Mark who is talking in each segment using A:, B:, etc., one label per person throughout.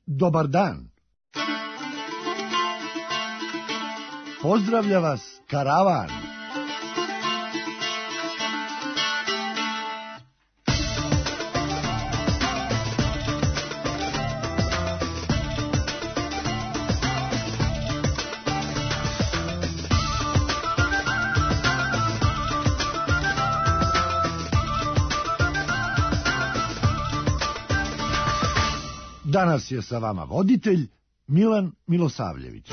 A: Dobar dan. Pozdravlja vas karavan. Danas je sa vama voditelj Milan Milosavljević.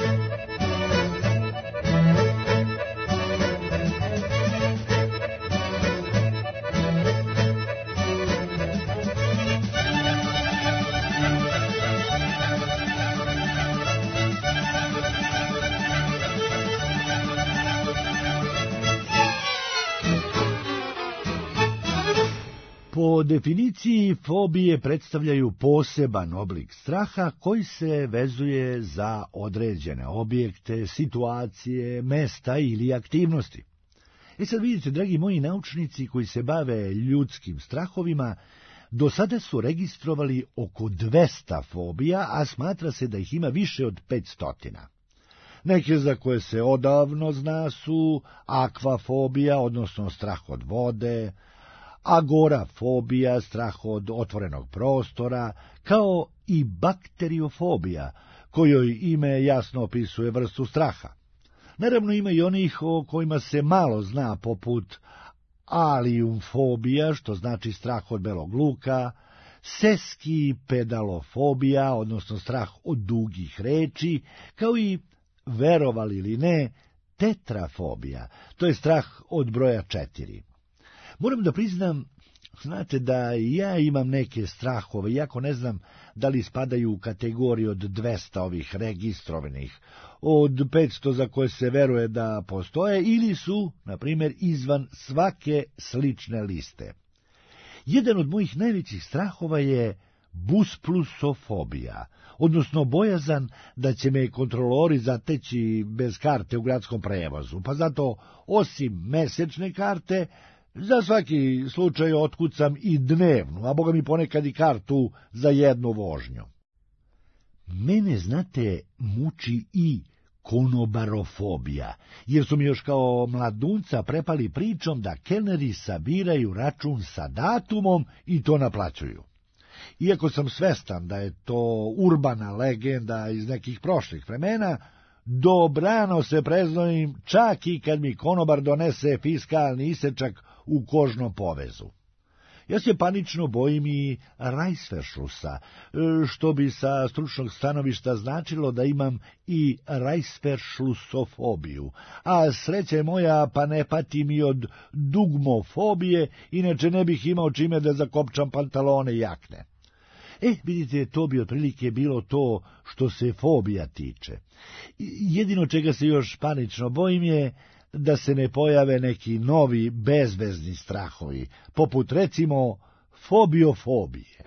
A: Po definiciji, fobije predstavljaju poseban oblik straha koji se vezuje za određene objekte, situacije, mesta ili aktivnosti. Sad vidite, dragi moji naučnici koji se bave ljudskim strahovima, do sada su registrovali oko 200 fobija, a smatra se da ih ima više od 500. Neke za koje se odavno zna su akvafobija, odnosno strah od vode, agorafobija, strah od otvorenog prostora, kao i bakteriofobija, kojoj ime jasno opisuje vrstu straha. Naravno ima i onih o kojima se malo zna, poput aliumfobija, što znači strah od belog luka, seskipedalofobija, odnosno strah od dugih reči, kao i, verovali ili ne, tetrafobija, to je strah od broja 4. Moram da priznam, znate da ja imam neke strahove, iako ne znam da li spadaju u kategoriju od 200 ovih registrovanih, od 500 za koje se veruje da postoje, ili su, na primjer, izvan svake slične liste. Jedan od mojih najvećih strahova je busplusofobija, odnosno bojazan da će me kontrolori zateći bez karte u gradskom prevozu, pa zato, osim mesečne karte, za svaki slučaj otkucam i dnevnu, a boga mi ponekad i kartu za jednu vožnju. Mene, znate, muči i konobarofobija, jer su mi još kao mladunca prepali pričom da kelneri sabiraju račun sa datumom i to naplaćuju. Iako sam svestan da je to urbana legenda iz nekih prošlih vremena, dobrano se preznojim čak i kad mi konobar donese fiskalni isečak u kožnom povezu. Ja se panično bojim i rajsveršlusa, što bi sa stručnog stanovišta značilo da imam i rajsveršlusofobiju, a sreća je moja pa ne patim i od dugmofobije, inače ne bih imao čime da zakopčam pantalone i jakne. Vidite, to bi otprilike bilo to što se fobija tiče. Jedino čega se još panično bojim je da se ne pojave neki novi bezvezni strahovi, poput recimo fobiofobije.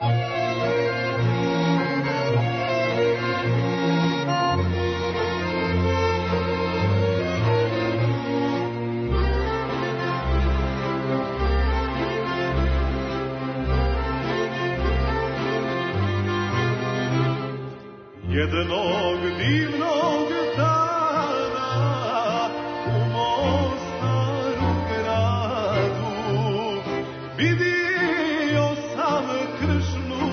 B: Jednog divnog dana u mom starom gradu vidio sam Kršnu,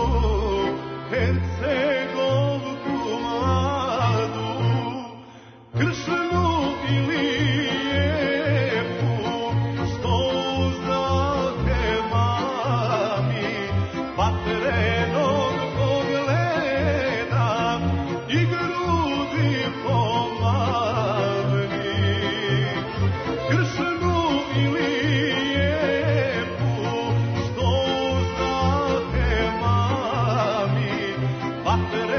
B: Hercegovku mladu, Kršnu i lijepu, što uzdate mami, vatrenog pogleda i grudi pomladni. Kršnu i lijepu, što uzdate mami, vatrenog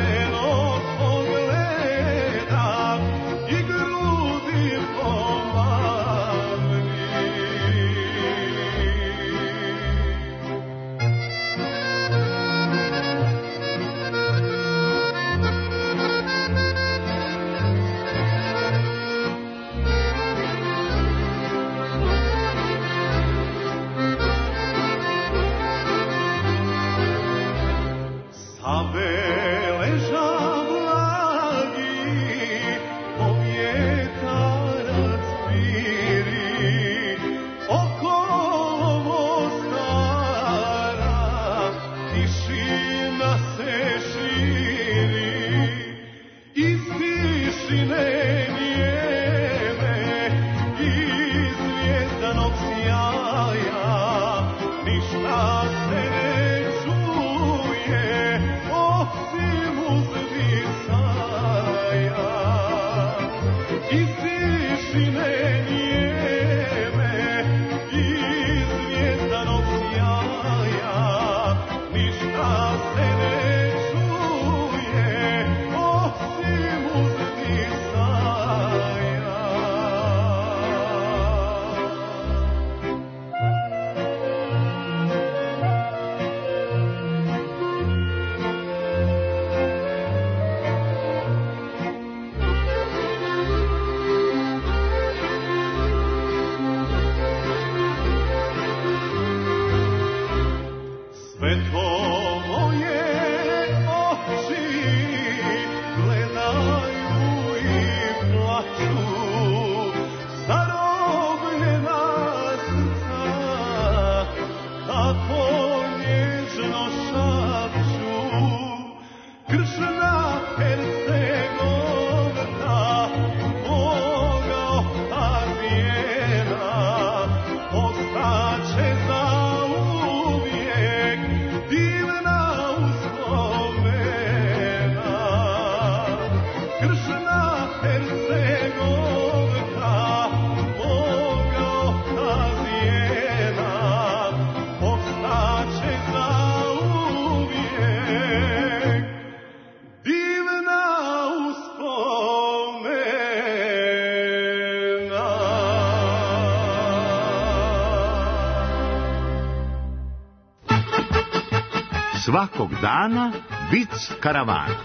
C: svakog dana vic karavana.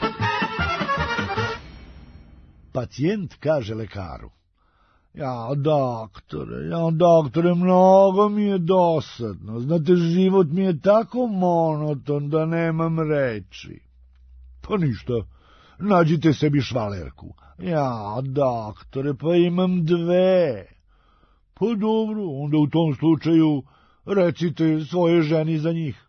A: Pacijent kaže lekaru: Ja, doktore, mnogo mi je dosadno. Znate, život mi je tako monoton da nemam reči. Pa ništa, nađite sebi švalerku. Ja, doktore, pa imam 2. Pa dobro, onda u tom slučaju recite svoje ženi za njih.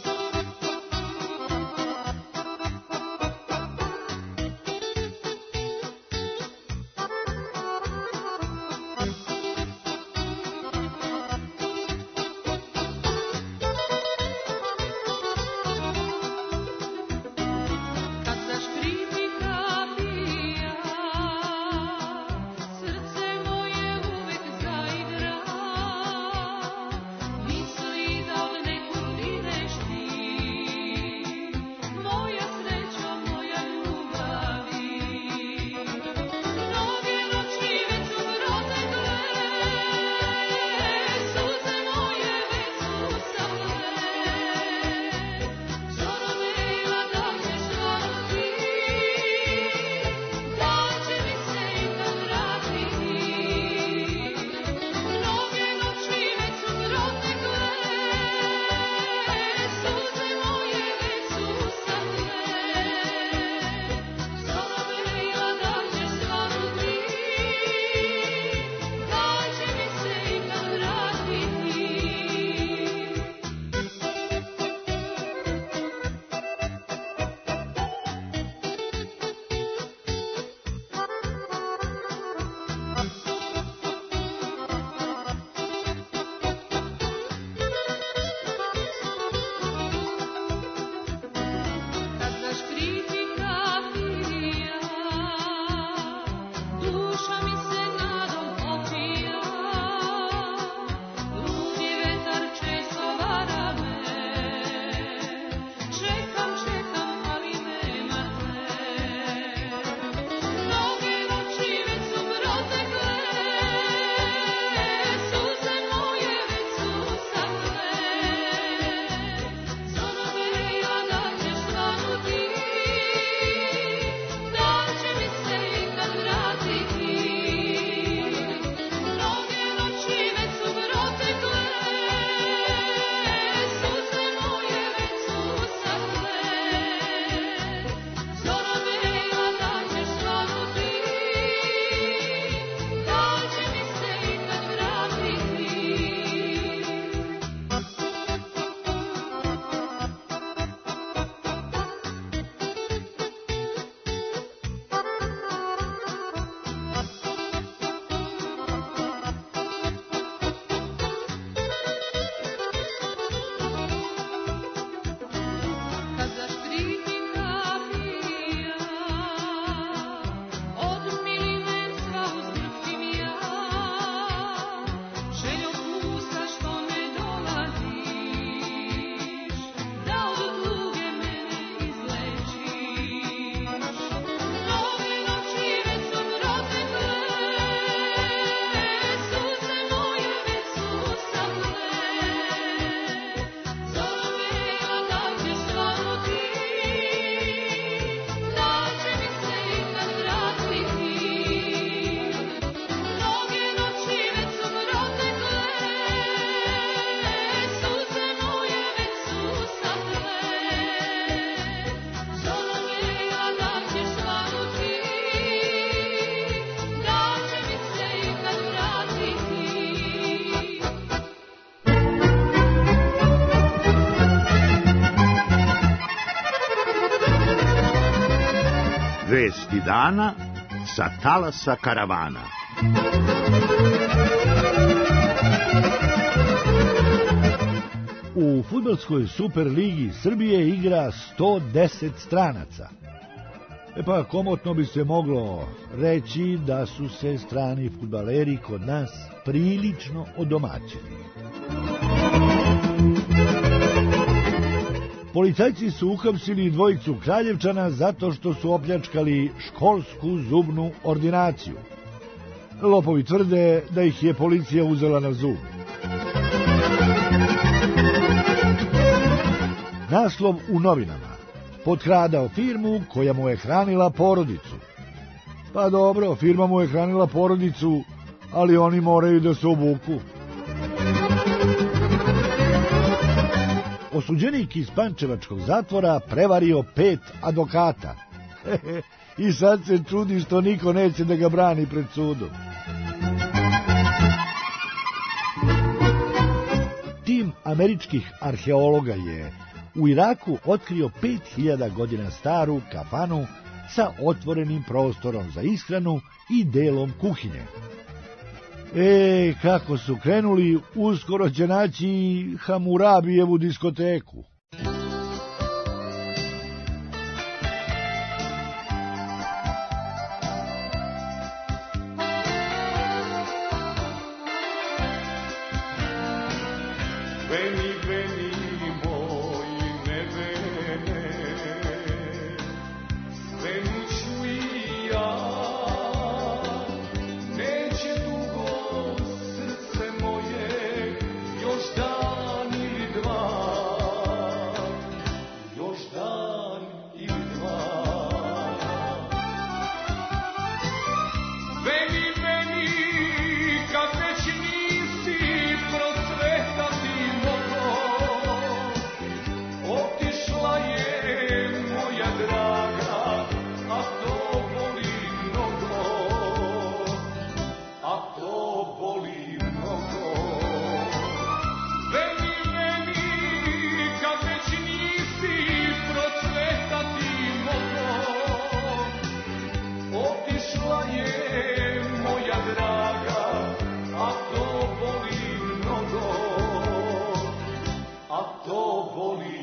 C: Vesti dana sa talasa karavana.
A: U fudbalskoj Superligi Srbije igra 110 stranaca. Pa komotno bi se moglo reći da su se strani fudbaleri kod nas prilično odomaćeni. Policajci su uhapsili 2 Kraljevčana zato što su opljačkali školsku zubnu ordinaciju. Lopovi tvrde da ih je policija uzela na zub. Naslov u novinama: potkradao firmu koja mu je hranila porodicu. Pa dobro, firma mu je hranila porodicu, ali oni moraju da se obuku. Osuđenik iz pančevačkog zatvora prevario 5 advokata. I sad se čudi što niko neće da ga brani pred sudom. Tim američkih arheologa je u Iraku otkrio 5000 godina staru kafanu sa otvorenim prostorom za ishranu i delom kuhinje. Kako su krenuli, uskoro će naći Hamurabijevu diskoteku.
B: Veni, veni, moj nevene, svemu ću i ja, neće dugo srce moje, još dan ili dva, još dan ili dva. Veni, veni, kad već nisi procvetati otišla je moja draga, a to boli mnogo, a to boli mnogo. Veni, veni, kad već nisi procvetati moglo, otišla je moja draga, a to boli mnogo, a to boli.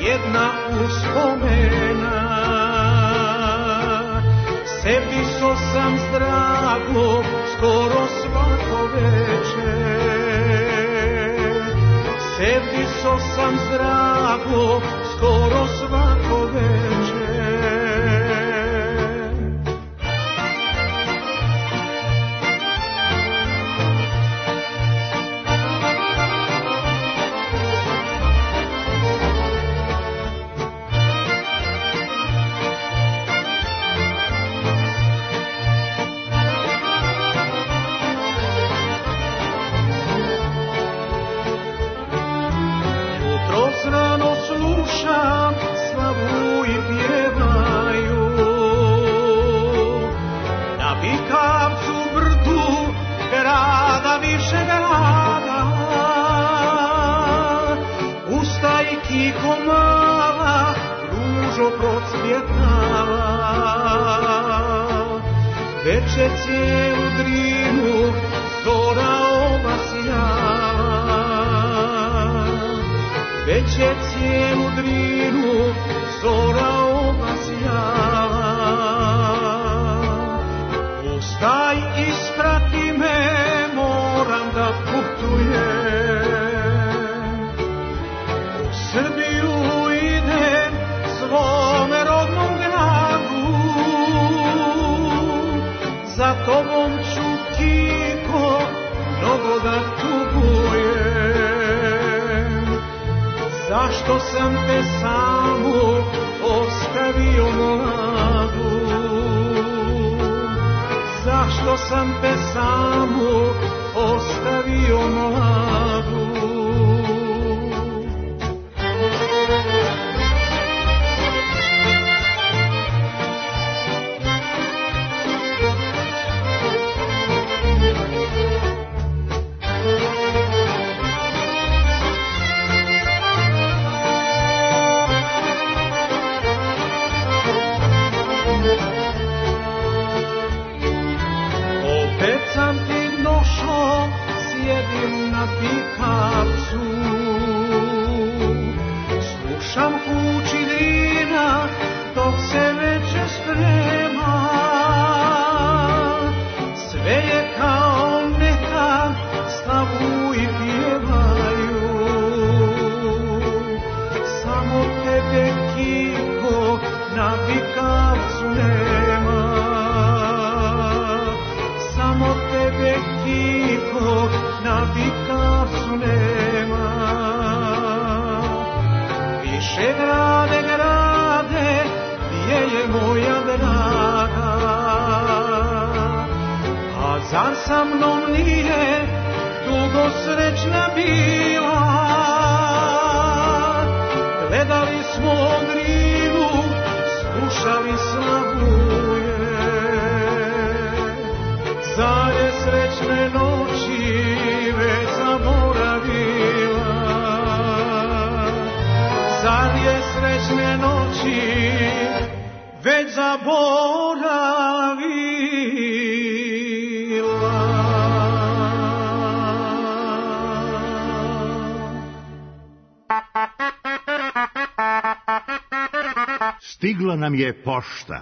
D: jedna uspomena. Sebiso sam zdravo skoro svako večer. Sebiso sam zdravo skoro svako večer. Rano slušam, slavu i pjevaju. Na Bikavcu brdu grada više grada. U stajki ko mala ružo procvjetala. Veče cijelu Drinu zora obasjala. Već je cijelu Drinu zora obasjala. Ustaj, isprati me, moram da putujem. U Srbiju idem, svome rodnom gradu. Za tobom ću tiho mnogo da tugujem. Zašto sam te samu ostavio mladu? Zašto sam te samu ostavio mladu? Sam ti nošom, sjedim na Bikavcu. Slušam kući Drina, dok se veče sprema. Sve je kao nekad, slavu i pjevaju. Samo tebe Kiko na Bikavcu nema. Samo tebe Kiko na Bikavcu nema. Više grade, grade, gdje je moja draga? A zar sa mnom nije dugo srećna bila? Gledali smo Drinu, slušali Slavuje. Zar je srećne noći već zaboravila? Zar je srećne noći već zaboravila?
C: Stigla nam je pošta.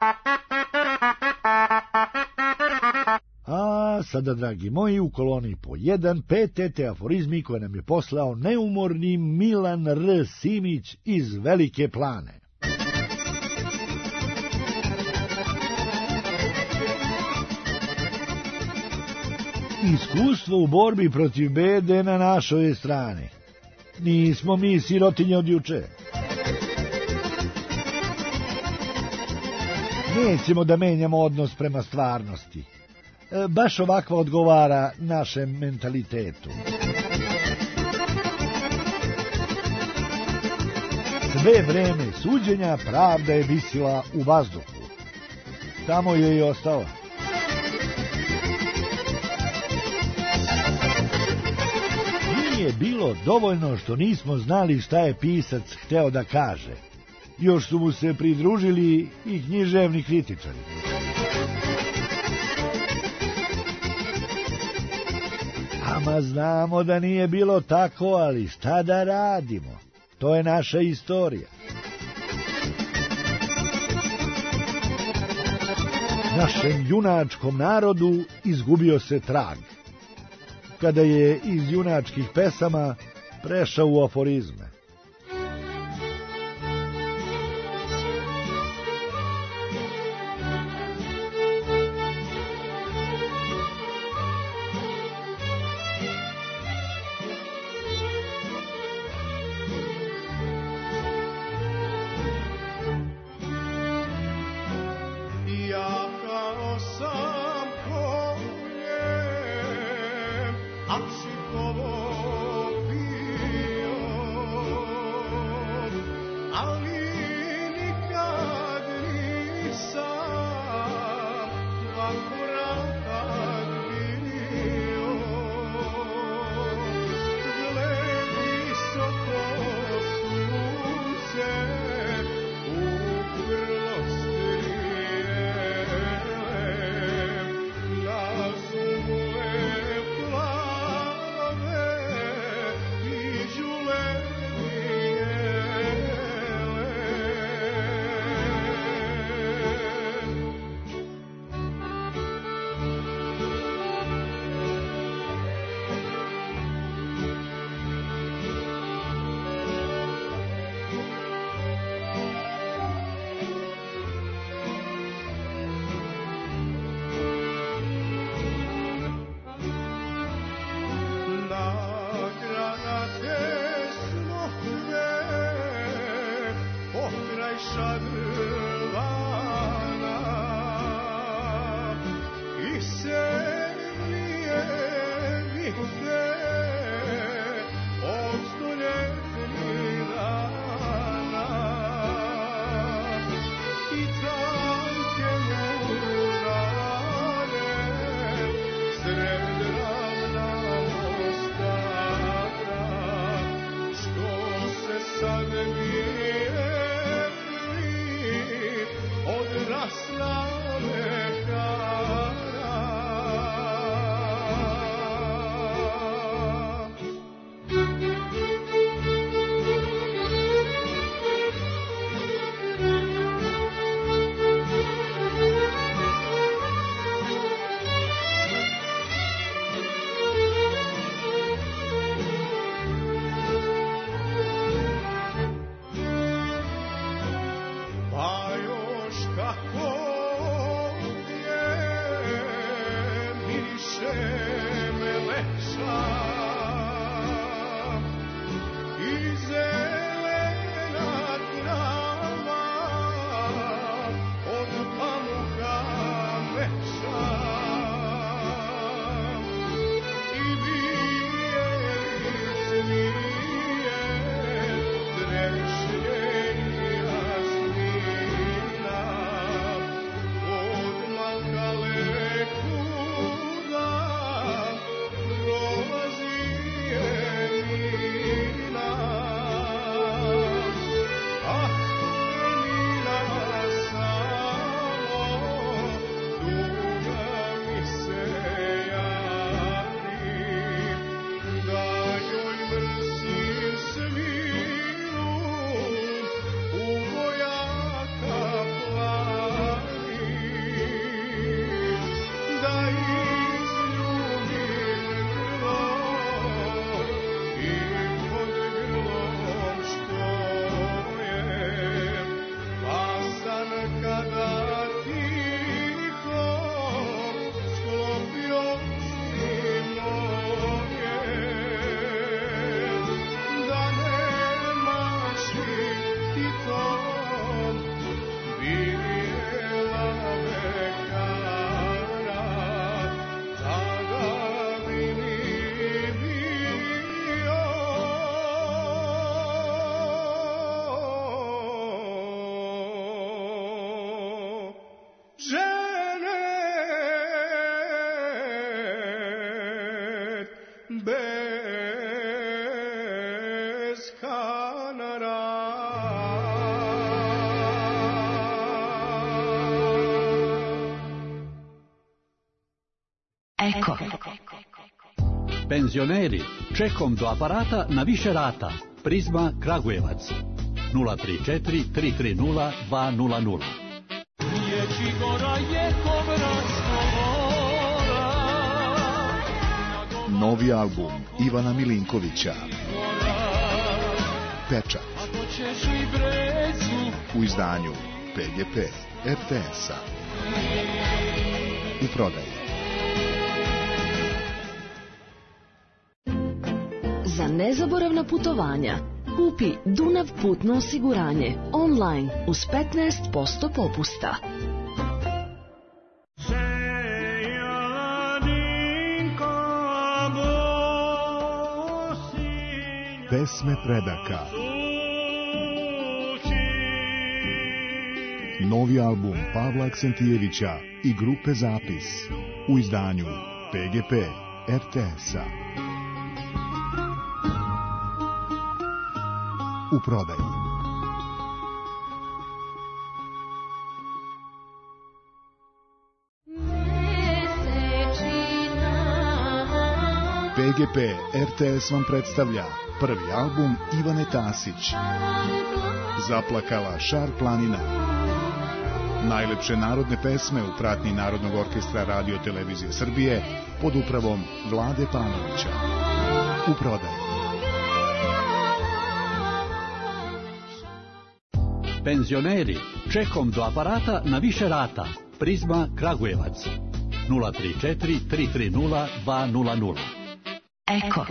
A: A sada, dragi moji, u koloni po 1 PTT aforizmi koje nam je poslao neumorni Milan R. Simić iz Velike Plane. Iskustvo u borbi protiv bede na našoj strani. Nismo mi sirotinje od juče. Nećemo da menjamo odnos prema stvarnosti. Baš ovakva odgovara našem mentalitetu. Sve vreme suđenja pravda je visila u vazduhu. Tamo je i ostala. Nije bilo dovoljno što nismo znali šta je pisac hteo da kaže. Još su mu se pridružili i književni kritičari. Ama znamo da nije bilo tako, ali šta da radimo? To je naša istorija. Našem junačkom narodu izgubio se trag, kada je iz junačkih pesama prešao u aforizme.
E: Penzioneri, čekom do aparata na više rata. Prizma Kragujevac 034 330 200.
D: Riječi gora je kobransko mora.
F: Novi album Ivana Milinkovića Pečat
D: Ako ćeš li brezu
F: u izdanju PGP RTS-a u prodaji.
G: Za nezaboravna putovanja kupi Dunav putno osiguranje online uz 15% popusta.
F: Pesme predaka. Novi album Pavla Aksentijevića i grupe Zapis u izdanju PGP RTS-a u prodaji. PGP RTS vam predstavlja prvi album Ivane Tasić, Zaplakala Šar planina. Najlepše narodne pesme u pratnji Narodnog orkestra Radio Televizije Srbije pod upravom Vlade Panovića u prodaji.
E: Penzioneri, čekom do aparata na više rata. Prizma Kragujevac 034 330 200.
G: Eko.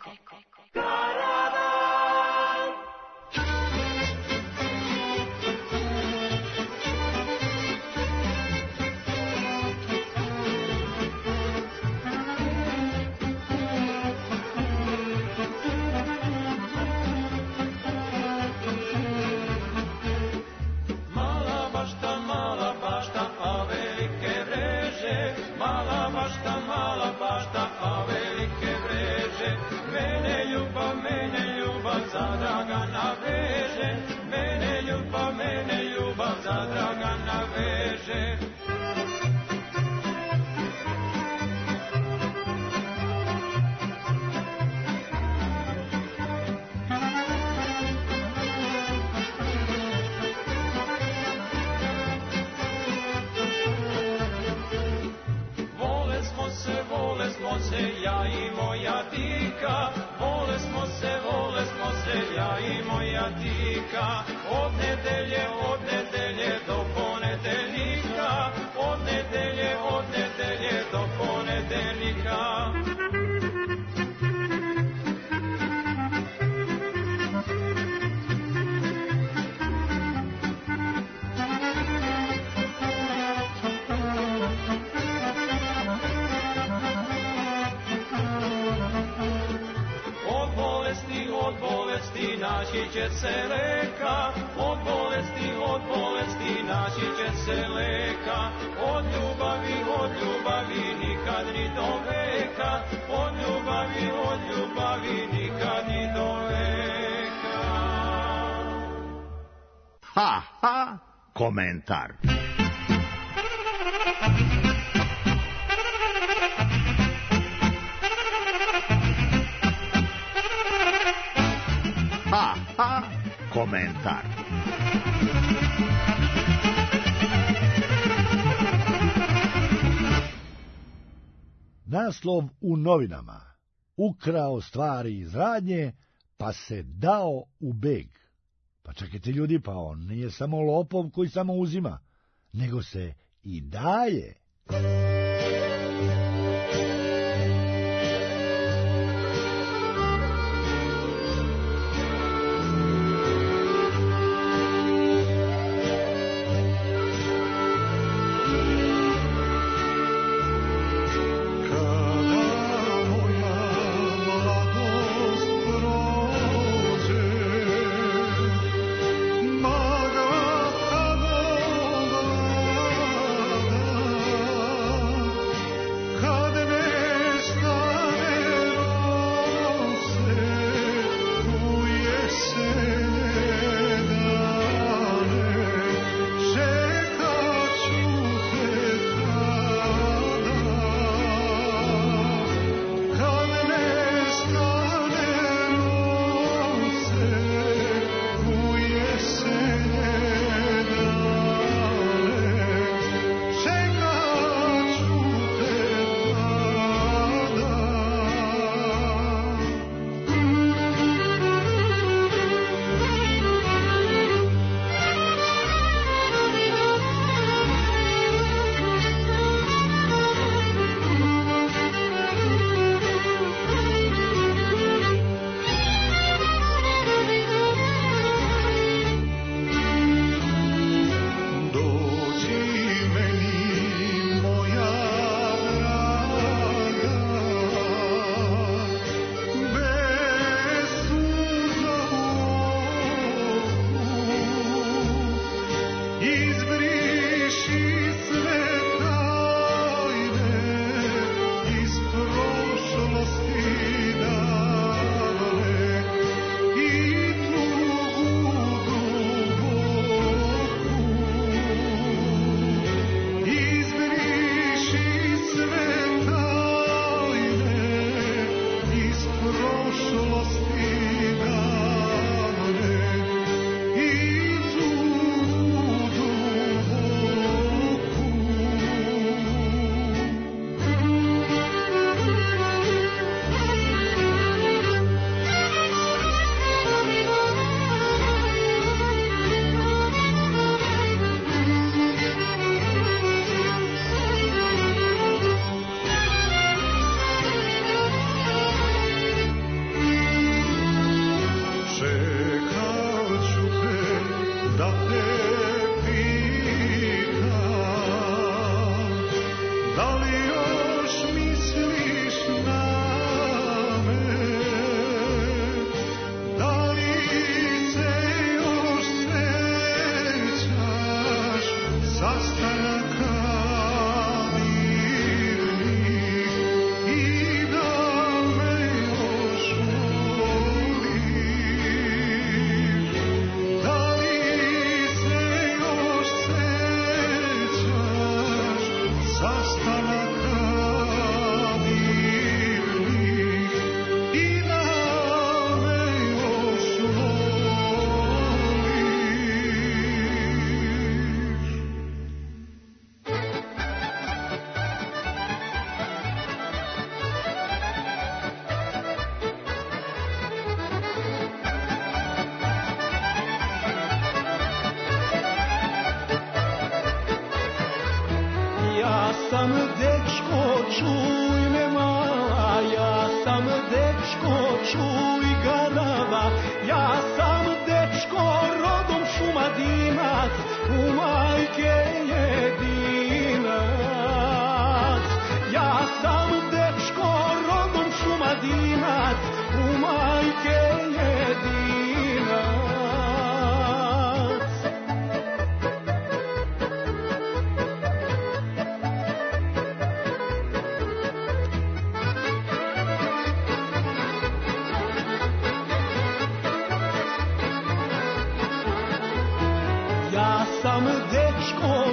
C: Ha, ha, komentar. Ha, ha, komentar.
A: Naslov u novinama. Ukrao stvari iz radnje, pa se dao u beg. Pa čekajte ljudi, pa on nije samo lopov koji samo uzima, nego se i daje.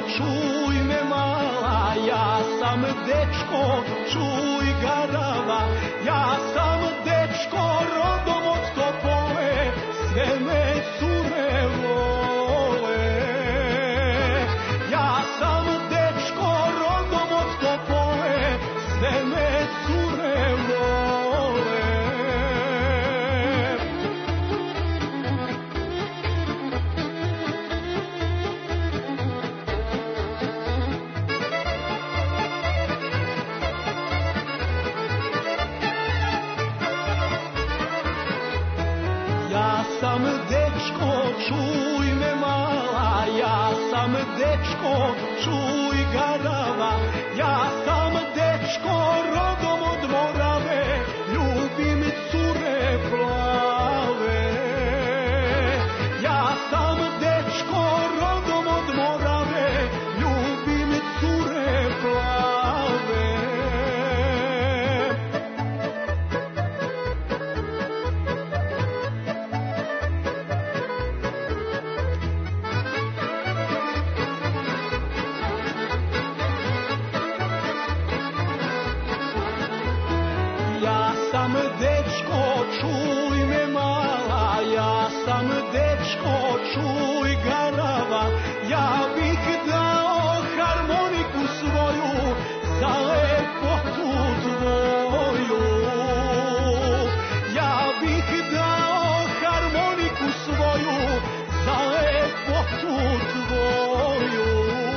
D: čuj me mala, ja sam dečko, čuj garava, ja sam dečko, rodom od Topole, sve me cure vole. Ja sam dečko, rodom od Topole, sve me cure vole. Ja sam dečko, čuj me mala, ja sam dečko, čuj garava, ja sam dečko, rodom od Morave, ljubim cure plave. Ja sam dečko, rodom od Morave, ljubim cure plave. Ja sam dečko, čuj me mala, ja sam dečko, čuj garava, ja bih dao harmoniku svoju za lepotu tvoju. Ja bih dao harmoniku svoju za lepotu tvoju.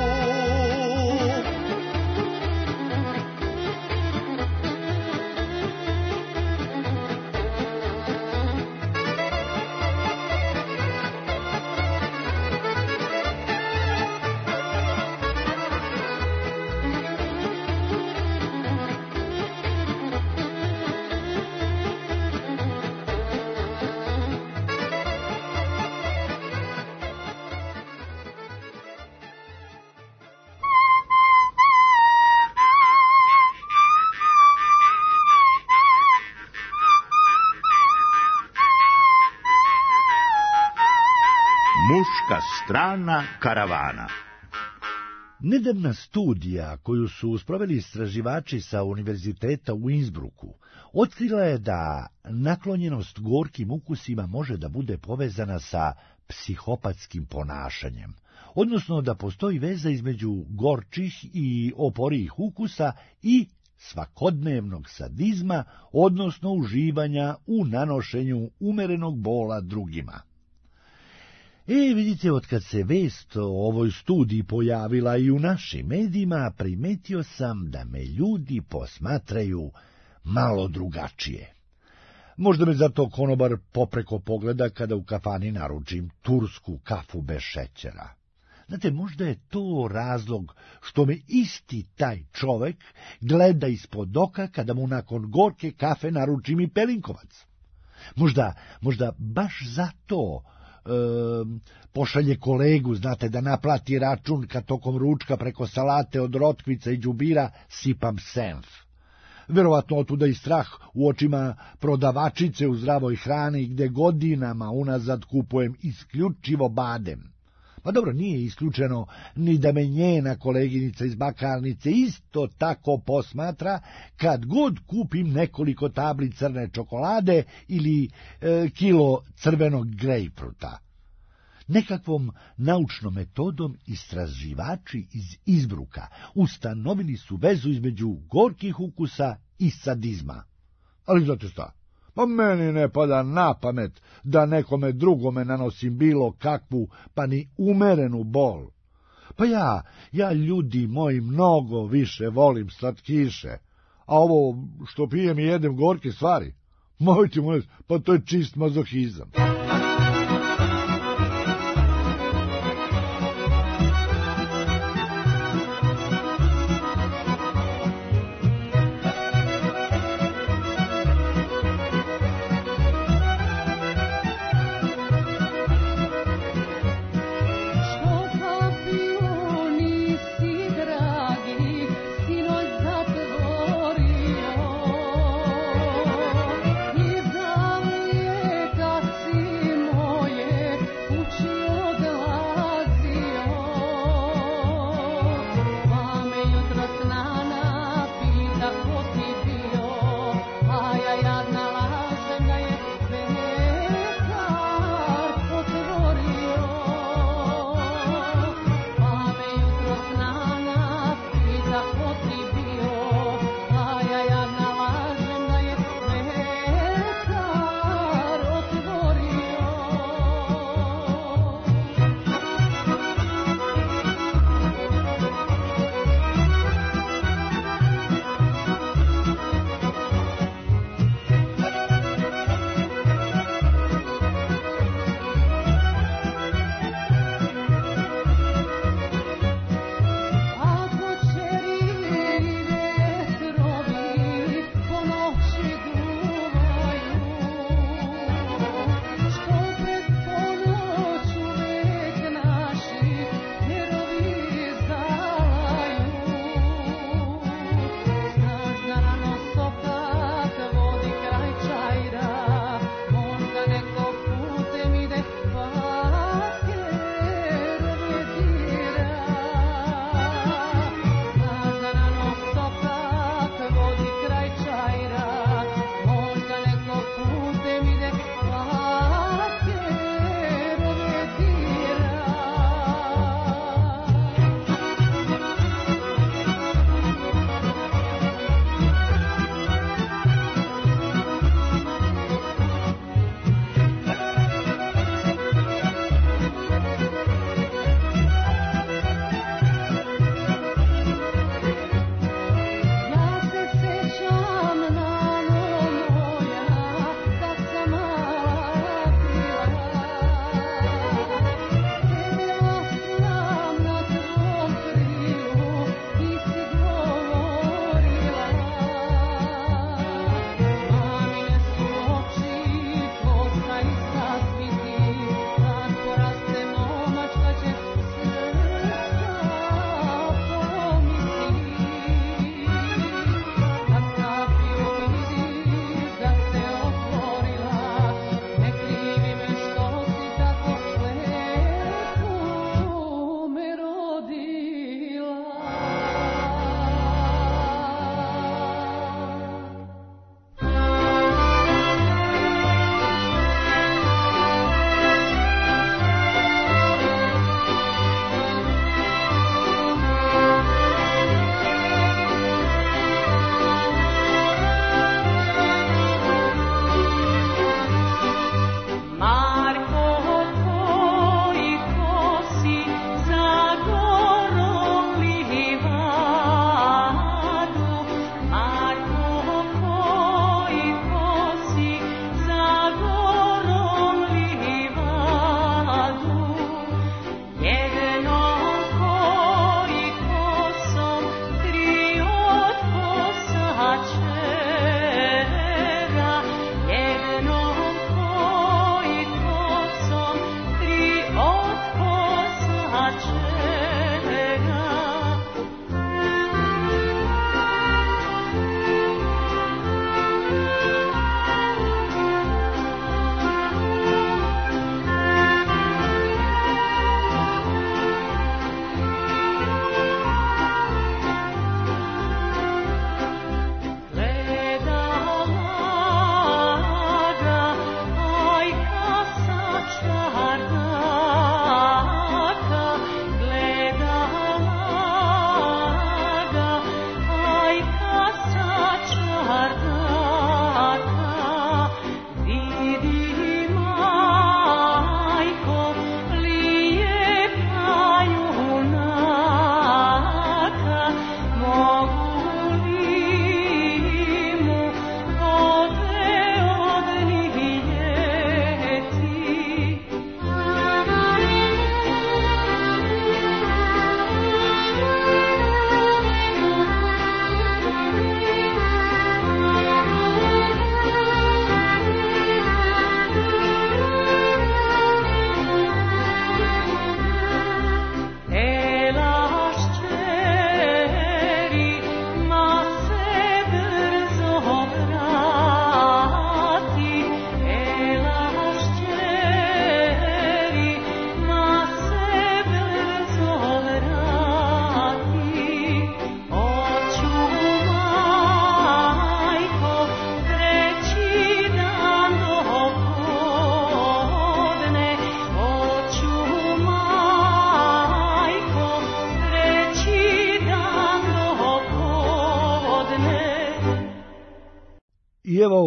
C: Muška strana karavana.
A: Nedavna studija koju su sproveli istraživači sa Univerziteta u Innsbrucku otkrila je da naklonjenost gorkim ukusima može da bude povezana sa psihopatskim ponašanjem, odnosno da postoji veza između gorčih i oporijih ukusa i svakodnevnog sadizma, odnosno uživanja u nanošenju umerenog bola drugima. Vidite, otkad se vest o ovoj studiji pojavila i u našim medijima, primetio sam da me ljudi posmatraju malo drugačije. Možda me zato konobar popreko pogleda kada u kafani naručim tursku kafu bez šećera. Znate, možda je to razlog što me isti taj čovek gleda ispod oka kada mu nakon gorke kafe naručim i pelinkovac. Možda baš zato pošalje kolegu, znate, da naplati račun kad tokom ručka preko salate od rotkvica i đubira sipam senf. Verovatno otuda i strah u očima prodavačice u zdravoj hrani gde godinama unazad kupujem isključivo badem. Pa dobro, nije isključeno ni da me njena koleginica iz bakarnice isto tako posmatra kad god kupim nekoliko tabli crne čokolade ili kilo crvenog grejpfruta. Nekakvom naučnom metodom istraživači iz Innsbrucka ustanovili su vezu između gorkih ukusa i sadizma. Ali znate šta? Pa meni ne pada na pamet da nekome drugome nanosim bilo kakvu, pa ni umerenu bol. Pa ja ljudi moji mnogo više volim slatkiše, a ovo što pijem i jedem gorke stvari, mojte molim, pa to je čist mazohizam.
H: See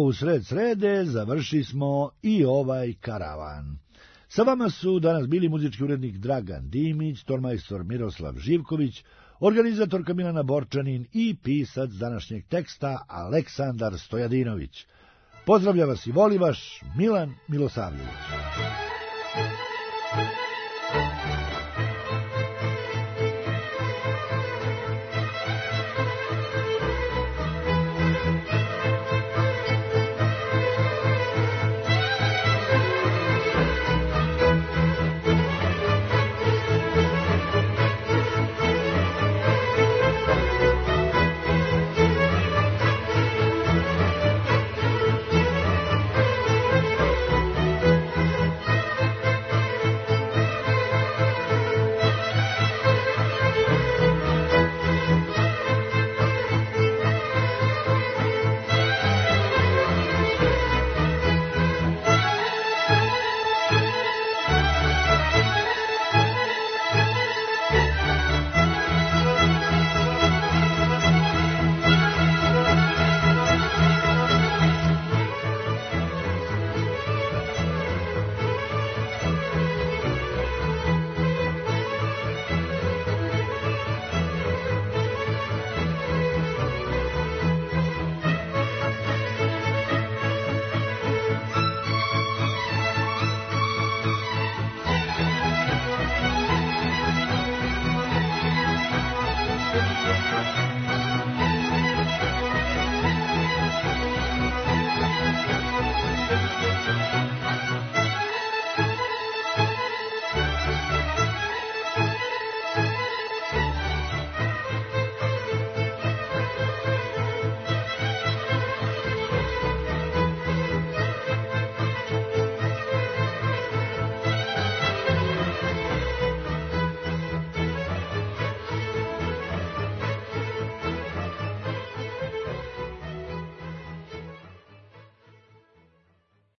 A: u sred srede završi smo i ovaj karavan. Sa vama su danas bili muzički urednik Dragan Dimić, tonmajstor Miroslav Živković, organizatorka Milana Borčanin i pisac današnjeg teksta Aleksandar Stojadinović. Pozdravlja vas i voli vaš Milan Milosavljević.